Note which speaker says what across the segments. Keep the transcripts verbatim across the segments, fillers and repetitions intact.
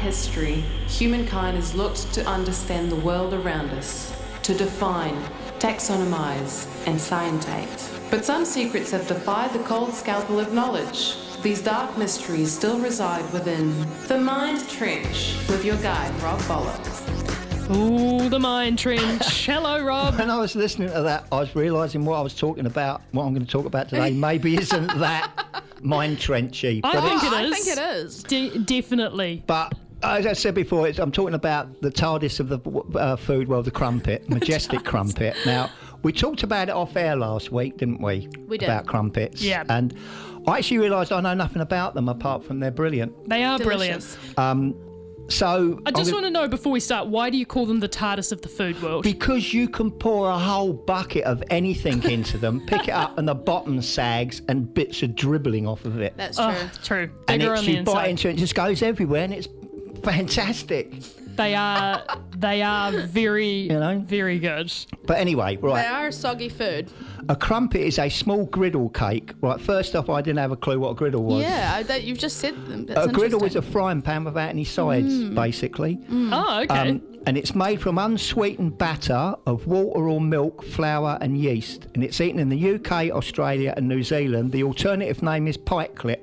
Speaker 1: history, humankind has looked to understand the world around us, to define, taxonomize, and scientate. But some secrets have defied the cold scalpel of knowledge. These dark mysteries still reside within the Mind Trench with your guide, Rob Bollocks.
Speaker 2: Ooh, the Mind Trench. Hello, Rob.
Speaker 3: When I was listening to that, I was realising what I was talking about, what I'm going to talk about today, maybe isn't that mind trenchy.
Speaker 2: I
Speaker 3: but
Speaker 2: think
Speaker 3: it's,
Speaker 2: it is.
Speaker 4: I think it is.
Speaker 2: De- definitely.
Speaker 3: But as I said before, it's, I'm talking about the TARDIS of the uh, food world, the crumpet, majestic crumpet. Now, we talked about it off air last week, didn't we?
Speaker 4: We did.
Speaker 3: About crumpets.
Speaker 2: Yeah.
Speaker 3: And I actually realised I know nothing about them apart from they're brilliant.
Speaker 2: They are
Speaker 4: Delicious.
Speaker 2: brilliant.
Speaker 3: Um, so
Speaker 2: I just
Speaker 3: I'm
Speaker 2: want to know before we start, why do you call them the TARDIS of the food world?
Speaker 3: Because you can pour a whole bucket of anything into them, pick it up, and the bottom sags, and bits are dribbling off of it.
Speaker 4: That's true.
Speaker 2: Oh, true.
Speaker 3: and
Speaker 2: Bigger
Speaker 3: it's,
Speaker 2: on the
Speaker 3: you bite
Speaker 2: inside.
Speaker 3: into it, it just goes everywhere, and it's fantastic.
Speaker 2: They are, they are very,
Speaker 3: You know?
Speaker 2: very good.
Speaker 3: But anyway,
Speaker 4: They
Speaker 3: right,
Speaker 4: are soggy food.
Speaker 3: a crumpet is a small griddle cake. Right, first off, I didn't have a clue what a griddle was.
Speaker 4: Yeah, I, that, you've just said them. That's
Speaker 3: a griddle is a
Speaker 4: interesting.
Speaker 3: frying pan without any sides, basically.
Speaker 2: Oh, okay.
Speaker 3: Um, and it's made from unsweetened batter of water or milk, flour and yeast. And it's eaten in the U K, Australia and New Zealand. The alternative name is pikelet.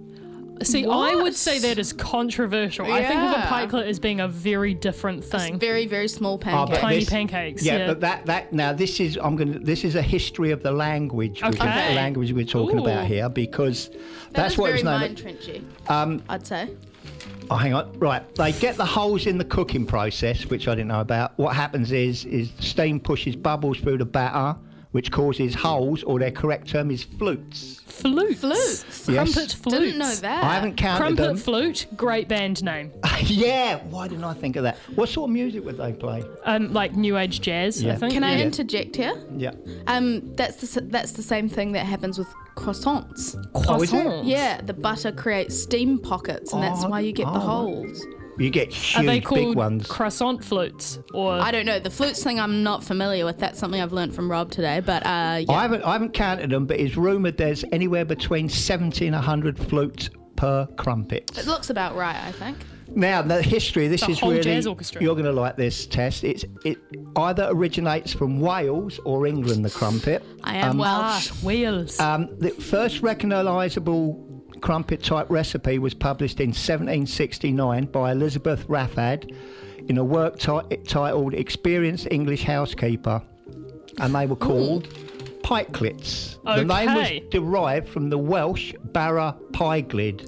Speaker 2: See,
Speaker 4: What?
Speaker 2: I would say that is controversial. I think of a
Speaker 4: Yeah.
Speaker 2: pikelet as being a very different thing.
Speaker 4: Very, very small
Speaker 3: Oh,
Speaker 4: pancake.
Speaker 3: but
Speaker 2: Tiny
Speaker 3: this-
Speaker 2: pancakes.
Speaker 3: Yeah,
Speaker 2: Yeah,
Speaker 3: but that, that now this is I'm gonna this is a history of the language, which is
Speaker 2: Okay.
Speaker 3: the language we're talking
Speaker 2: Ooh.
Speaker 3: about here, because
Speaker 4: That
Speaker 3: that's
Speaker 4: is
Speaker 3: what it
Speaker 4: very
Speaker 3: was known.
Speaker 4: mind trenchy,
Speaker 3: Um,
Speaker 4: I'd say.
Speaker 3: oh, hang on, right? They get the holes in the cooking process, which I didn't know about. What happens is is steam pushes bubbles through the batter, which causes holes, or their correct term is flutes.
Speaker 2: flutes.
Speaker 4: Flutes.
Speaker 3: Yes.
Speaker 2: Crumpet flutes.
Speaker 4: Didn't know that.
Speaker 3: I haven't counted
Speaker 2: Crumpet
Speaker 3: them.
Speaker 2: flute, great band name.
Speaker 3: Yeah, why didn't I think of that? What sort of music would they play?
Speaker 2: Um, like new age jazz,
Speaker 3: Yeah.
Speaker 2: I think.
Speaker 4: Can I
Speaker 2: yeah.
Speaker 4: interject here?
Speaker 3: Yeah.
Speaker 4: Um, that's the, s- that's the same thing that happens with croissants.
Speaker 3: Oh, is it?
Speaker 2: Croissants.
Speaker 4: Yeah, the butter creates steam pockets, and that's
Speaker 3: Oh,
Speaker 4: why you get the
Speaker 3: oh.
Speaker 4: holes.
Speaker 3: You get
Speaker 2: Are they
Speaker 3: huge,
Speaker 2: called
Speaker 3: big ones.
Speaker 2: croissant flutes? Or
Speaker 4: I don't know. The flutes thing I'm not familiar with. That's something I've learnt from Rob today. But uh,
Speaker 3: I
Speaker 4: yeah.
Speaker 3: haven't, I haven't counted them, but it's rumoured there's anywhere between seventy and one hundred flutes per crumpet.
Speaker 4: It looks about right, I think.
Speaker 3: Now, the history, this
Speaker 2: The
Speaker 3: is
Speaker 2: whole
Speaker 3: really,
Speaker 2: jazz orchestra.
Speaker 3: you're going to like this test. It's It either originates from Wales or England, the crumpet.
Speaker 4: I am
Speaker 2: ah,
Speaker 4: Welsh.
Speaker 2: wheels.
Speaker 3: Um, the first recognisable crumpet type recipe was published in seventeen sixty-nine by Elizabeth Raffad in a work ti- titled Experienced English Housekeeper, and they were called pikelets. The name
Speaker 2: Okay.
Speaker 3: was derived from the Welsh bara pieglid,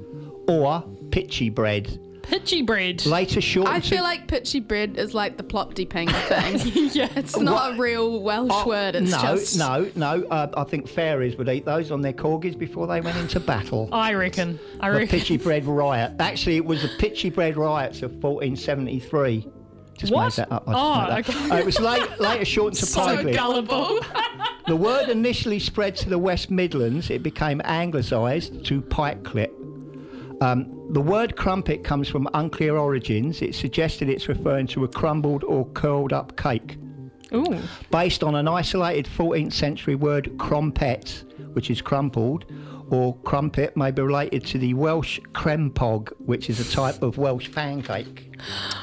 Speaker 3: or pitchy bread,
Speaker 2: Pitchy bread.
Speaker 3: later
Speaker 4: I
Speaker 3: shortened to
Speaker 4: feel like pitchy bread is like the plop dipping thing.
Speaker 2: yeah.
Speaker 4: It's not a real Welsh
Speaker 3: Oh,
Speaker 4: word. It's
Speaker 3: no,
Speaker 4: just
Speaker 3: no, no. Uh, I think fairies would eat those on their corgis before they went into battle.
Speaker 2: I reckon. I
Speaker 3: The
Speaker 2: reckon.
Speaker 3: Pitchy Bread Riot. Actually, it was the Pitchy Bread Riots of fourteen seventy-three. Just
Speaker 2: What?
Speaker 3: made that up. I just
Speaker 2: Oh,
Speaker 3: made that.
Speaker 2: okay.
Speaker 3: Uh, it was late, later shortened to
Speaker 2: So
Speaker 3: pie
Speaker 2: gullible.
Speaker 3: The word initially spread to the West Midlands. It became anglicised to pikelet. Um, the word crumpet comes from unclear origins. It suggested it's referring to a crumbled or curled up cake,
Speaker 2: Ooh.
Speaker 3: based on an isolated fourteenth century word crompet, which is crumpled, or crumpet may be related to the Welsh crempog, which is a type of Welsh pancake.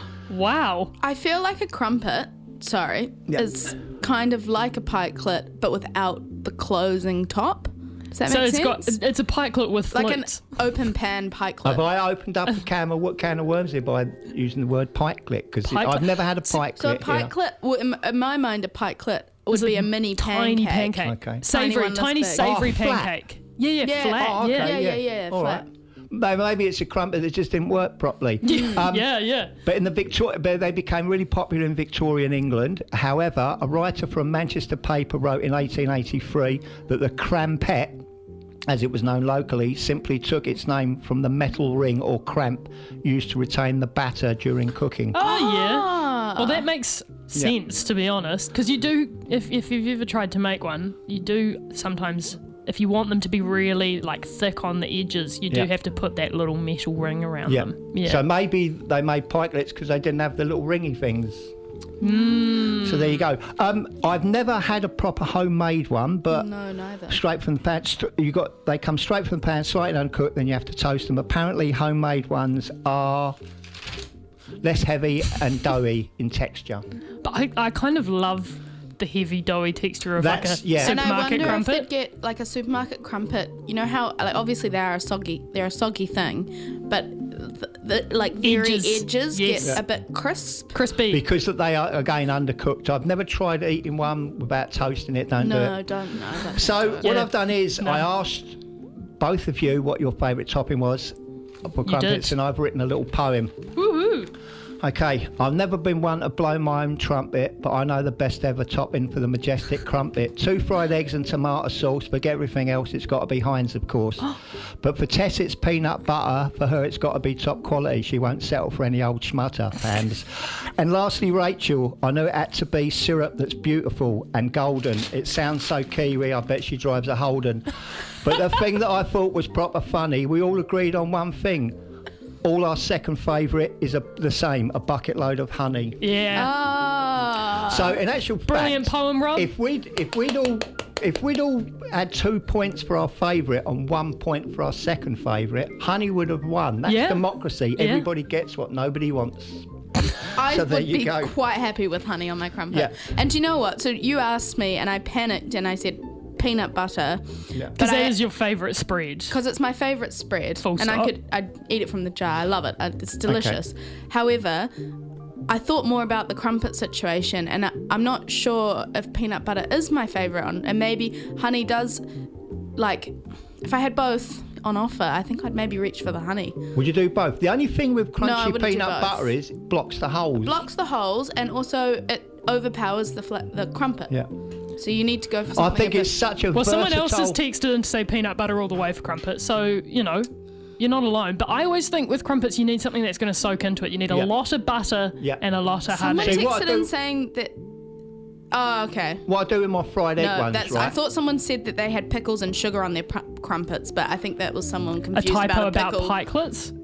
Speaker 2: Wow.
Speaker 4: I feel like a crumpet, sorry,
Speaker 3: Yeah.
Speaker 4: is kind of like a pikelet, but without the closing top. Does that
Speaker 2: So
Speaker 4: make
Speaker 2: it's
Speaker 4: sense?
Speaker 2: got it's a pikelet with
Speaker 4: like
Speaker 2: flutes.
Speaker 4: an open pan pikelet.
Speaker 3: Have I opened up a can of, what can of worms here by using the word pikelet? Because
Speaker 2: Pikelet.
Speaker 3: I've never had a pikelet.
Speaker 4: so a
Speaker 3: here.
Speaker 4: pikelet, well, in, in my mind, a pikelet would
Speaker 2: It's
Speaker 4: be a mini
Speaker 2: tiny
Speaker 4: pancake.
Speaker 2: pancake.
Speaker 3: Okay.
Speaker 2: Savoury,
Speaker 4: Tiny one
Speaker 2: tiny
Speaker 4: this big.
Speaker 2: savoury
Speaker 3: Oh, flat.
Speaker 2: pancake. Yeah, yeah,
Speaker 4: Yeah.
Speaker 2: flat.
Speaker 3: Oh, okay,
Speaker 2: yeah.
Speaker 4: yeah, yeah,
Speaker 3: All
Speaker 4: flat.
Speaker 3: right. No, maybe it's a crumpet that just didn't work properly. Um,
Speaker 2: yeah, yeah.
Speaker 3: But in the Victor- but they became really popular in Victorian England. However, a writer from Manchester paper wrote in eighteen eighty-three that the crampet, as it was known locally, simply took its name from the metal ring or cramp used to retain the batter during cooking.
Speaker 2: Oh, yeah.
Speaker 4: Ah.
Speaker 2: Well, that makes sense, to be honest, because you do, if, if you've ever tried to make one, you do sometimes, if you want them to be really like thick on the edges, you do
Speaker 3: Yeah.
Speaker 2: have to put that little metal ring around
Speaker 3: Yeah.
Speaker 2: them. Yeah.
Speaker 3: So maybe they made pikelets because they didn't have the little ringy things.
Speaker 2: Mm.
Speaker 3: So there you go. Um, I've never had a proper homemade one, but
Speaker 4: No, neither.
Speaker 3: straight from the pan. St- you got they come straight from the pan, slightly uncooked. Then you have to toast them. Apparently, homemade ones are less heavy and doughy in texture.
Speaker 2: But I, I kind of love the heavy doughy texture of
Speaker 3: That's-
Speaker 2: like a
Speaker 3: yeah.
Speaker 4: And I
Speaker 2: supermarket
Speaker 4: wonder
Speaker 2: crumpet.
Speaker 4: if they'd get like a supermarket crumpet. You know how like obviously they are a soggy, they're a soggy thing, but the, the like very
Speaker 2: Edges,
Speaker 4: edges,
Speaker 2: yes.
Speaker 4: get
Speaker 2: Yeah.
Speaker 4: a bit crisp.
Speaker 2: Crispy.
Speaker 3: Because they are, again, undercooked. I've never tried eating one without toasting it. Don't do
Speaker 4: No,
Speaker 3: it.
Speaker 4: don't no. Don't
Speaker 3: So
Speaker 4: do it.
Speaker 3: what
Speaker 2: Yeah.
Speaker 3: I've done is
Speaker 2: No.
Speaker 3: I asked both of you what your favourite topping was for crumpets,
Speaker 2: did.
Speaker 3: and I've written a little poem.
Speaker 2: Woohoo.
Speaker 3: Okay, I've never been one to blow my own trumpet, but I know the best ever topping for the majestic crumpet. Two fried eggs and tomato sauce. Forget everything else, it's got to be Heinz, of course. But for Tess, it's peanut butter. For her, it's got to be top quality. She won't settle for any old schmutter, Pams. And lastly, Rachel, I know it had to be syrup that's beautiful and golden. It sounds so Kiwi, I bet she drives a Holden. But the thing that I thought was proper funny, we all agreed on one thing. All our second favourite is a, the same, a bucket load of honey.
Speaker 2: Yeah.
Speaker 4: Ah.
Speaker 3: So in actual
Speaker 2: Brilliant
Speaker 3: fact,
Speaker 2: poem, Rob.
Speaker 3: if we'd if we'd all if we'd all had two points for our favourite and one point for our second favourite, honey would have won. That's
Speaker 2: Yeah.
Speaker 3: democracy.
Speaker 2: Yeah.
Speaker 3: Everybody gets what nobody wants.
Speaker 4: I
Speaker 3: So there
Speaker 4: would
Speaker 3: you
Speaker 4: be
Speaker 3: go.
Speaker 4: quite happy with honey on my crumpet.
Speaker 3: Yeah.
Speaker 4: And do you know what? So you asked me, and I panicked, and I said peanut butter.
Speaker 3: Yeah.
Speaker 2: Because
Speaker 4: but
Speaker 2: that
Speaker 4: I-
Speaker 2: is your favourite spread.
Speaker 4: Because it's my favourite spread,
Speaker 2: Full
Speaker 4: and I
Speaker 2: stop.
Speaker 4: could I'd eat it from the jar. I love it. I- It's delicious. However, I thought more about the crumpet situation, and I, I'm not sure if peanut butter is my favourite, on, and maybe honey does. Like, if I had both on offer, I think I'd maybe reach for the honey.
Speaker 3: Would you do both? The only thing with
Speaker 4: No, I
Speaker 3: crunchy
Speaker 4: wouldn't do
Speaker 3: peanut
Speaker 4: both.
Speaker 3: butter is it blocks the holes.
Speaker 4: Blocks the holes, and also it overpowers the fla- the crumpet.
Speaker 3: Yeah.
Speaker 4: So you need to go for
Speaker 3: I
Speaker 4: something.
Speaker 3: think
Speaker 4: a
Speaker 3: it's
Speaker 4: bit-
Speaker 3: such a
Speaker 2: Well,
Speaker 3: versatile...
Speaker 2: someone else has texted in to say peanut butter all the way for crumpet, so, you know, you're not alone. But I always think with crumpets, you need something that's going to soak into it. You need a
Speaker 3: Yeah.
Speaker 2: lot of butter
Speaker 3: Yeah.
Speaker 2: and a lot of
Speaker 4: Someone
Speaker 2: honey.
Speaker 3: See, what I
Speaker 4: texted in
Speaker 3: do-
Speaker 4: saying that. Oh, okay.
Speaker 3: What I do with my fried egg
Speaker 4: No,
Speaker 3: ones,
Speaker 4: that's.
Speaker 3: right?
Speaker 4: I thought someone said that they had pickles and sugar on their pr- crumpets, but I think that was someone
Speaker 2: A
Speaker 4: confused
Speaker 2: typo
Speaker 4: about a
Speaker 2: about
Speaker 4: pickle.
Speaker 2: pikelets.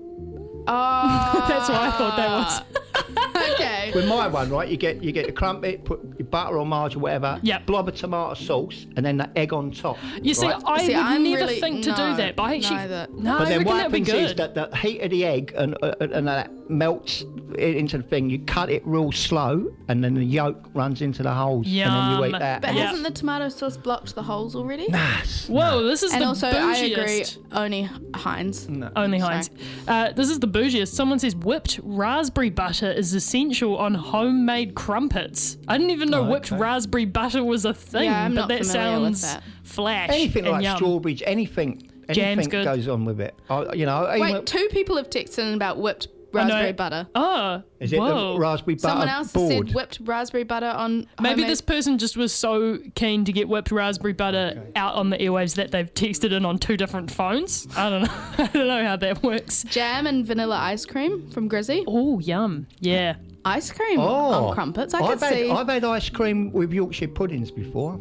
Speaker 4: Oh,
Speaker 2: That's what I thought that was.
Speaker 4: Okay.
Speaker 3: With my one, right, you get you get the crumpet, put your butter or margarine, whatever,
Speaker 2: Yep.
Speaker 3: blob of tomato sauce, and then the egg on top.
Speaker 2: You see,
Speaker 3: right?
Speaker 2: I
Speaker 4: See,
Speaker 2: would
Speaker 4: I'm
Speaker 2: never
Speaker 4: really-
Speaker 2: think to do
Speaker 4: no,
Speaker 2: that, but I actually.
Speaker 4: neither.
Speaker 2: No,
Speaker 3: But
Speaker 2: I
Speaker 3: then
Speaker 2: reckon
Speaker 3: what
Speaker 2: that'd be
Speaker 3: happens
Speaker 2: good.
Speaker 3: is that the heat of the egg and uh, and, and that melts it into the thing. You cut it real slow, and then the yolk runs into the holes, and then you
Speaker 2: Yum.
Speaker 3: eat that.
Speaker 4: But
Speaker 2: Yeah.
Speaker 4: hasn't the tomato sauce blocked the holes already?
Speaker 2: Whoa, this is
Speaker 4: And
Speaker 2: the
Speaker 4: also,
Speaker 2: bougiest.
Speaker 4: I agree, only Heinz.
Speaker 2: Only
Speaker 4: Sorry.
Speaker 2: Heinz. Uh, this is the bougiest. Someone says whipped raspberry butter is essential on homemade crumpets. I didn't even know
Speaker 3: Oh,
Speaker 2: whipped
Speaker 3: okay.
Speaker 2: raspberry butter was a thing,
Speaker 4: Yeah, I'm
Speaker 2: but
Speaker 4: not
Speaker 2: that
Speaker 4: familiar with
Speaker 2: sounds
Speaker 4: that.
Speaker 2: flash
Speaker 3: Anything
Speaker 2: and
Speaker 3: like
Speaker 2: yum.
Speaker 3: strawberries, anything,
Speaker 2: Jam's
Speaker 3: anything
Speaker 2: good.
Speaker 3: goes on with it. I, you know, even-
Speaker 4: Wait, two people have texted in about whipped
Speaker 2: I know.
Speaker 4: raspberry butter.
Speaker 2: Oh,
Speaker 3: is it
Speaker 2: whoa.
Speaker 3: the raspberry butter
Speaker 4: Someone else
Speaker 3: board?
Speaker 4: said whipped raspberry butter on.
Speaker 2: Maybe
Speaker 4: homemade-
Speaker 2: this person just was so keen to get whipped raspberry butter out on the airwaves that they've texted in on two different phones. I don't know. I don't know how that works.
Speaker 4: jam and vanilla ice cream from Grizzy.
Speaker 2: Oh, yum. Yeah.
Speaker 4: Ice cream
Speaker 3: Oh,
Speaker 4: on crumpets. I
Speaker 3: I've
Speaker 4: could
Speaker 3: had,
Speaker 4: see.
Speaker 3: I've had ice cream with Yorkshire puddings before.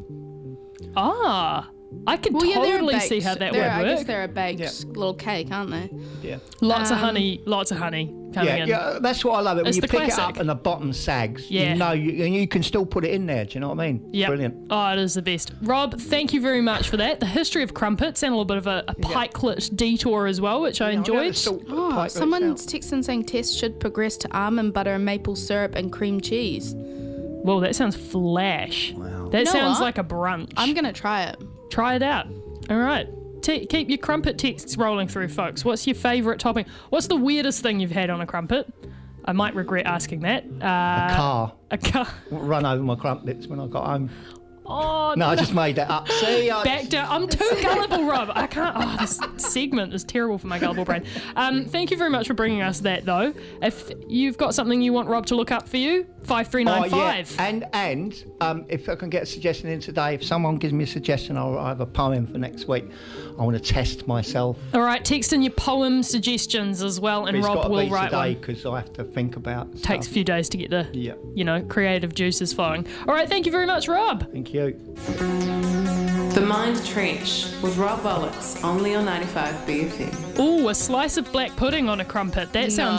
Speaker 2: Ah, I could
Speaker 4: well, yeah, they're
Speaker 2: totally
Speaker 4: baked.
Speaker 2: see how that
Speaker 4: they're,
Speaker 2: would
Speaker 4: I
Speaker 2: work.
Speaker 4: guess they're a baked
Speaker 3: Yeah.
Speaker 4: little cake, aren't they?
Speaker 3: Yeah.
Speaker 2: Lots of
Speaker 4: Um,
Speaker 2: honey, lots of honey coming
Speaker 3: Yeah,
Speaker 2: in.
Speaker 3: yeah, that's what I love it. When
Speaker 2: It's
Speaker 3: you
Speaker 2: the
Speaker 3: pick it
Speaker 2: classic.
Speaker 3: up and the bottom sags,
Speaker 2: Yeah.
Speaker 3: you know, you, and you can still put it in there. Do you know what I mean?
Speaker 2: Yep.
Speaker 3: Brilliant.
Speaker 2: Oh, it is the best. Rob, thank you very much for that. The history of crumpets and a little bit of a, a pikelet detour as well, which I
Speaker 3: Yeah, I'm gonna
Speaker 2: enjoyed.
Speaker 3: salt
Speaker 4: Oh,
Speaker 3: pipe
Speaker 4: someone's
Speaker 3: itself.
Speaker 4: texting saying Tess should progress to almond butter and maple syrup and cream cheese.
Speaker 2: Well, that sounds flash.
Speaker 3: Wow.
Speaker 2: That
Speaker 4: You know
Speaker 2: sounds
Speaker 4: what?
Speaker 2: like a brunch.
Speaker 4: I'm gonna try it.
Speaker 2: Try it out. All right. T- keep your crumpet texts rolling through, folks. What's your favourite topping? What's the weirdest thing you've had on a crumpet? I might regret asking that. Uh,
Speaker 3: A car
Speaker 2: A car.
Speaker 3: run over my crumpets when I got home.
Speaker 2: Oh,
Speaker 3: No, I just made that up. See, I
Speaker 2: Back down. I'm too gullible, Rob. I can't. Oh, this segment is terrible for my gullible brain. Um, thank you very much for bringing us that, though. If you've got something you want Rob to look up for you, five three nine
Speaker 3: Oh, yeah.
Speaker 2: five.
Speaker 3: And and um, if I can get a suggestion in today, if someone gives me a suggestion, I'll I have a poem for next week. I want to test myself.
Speaker 2: All right, text in your poem suggestions as well, and
Speaker 3: It's got
Speaker 2: Rob
Speaker 3: to
Speaker 2: will
Speaker 3: be
Speaker 2: write
Speaker 3: today
Speaker 2: one.
Speaker 3: because I have to think about.
Speaker 2: Takes a
Speaker 3: stuff.
Speaker 2: few days to get the,
Speaker 3: Yeah.
Speaker 2: you know, creative juices flowing. All right, thank you very much, Rob.
Speaker 3: Thank you.
Speaker 1: The Mind Trench with Rob Bollocks, only on ninety-five B F M.
Speaker 2: Ooh, a slice of black pudding on a crumpet. That sounds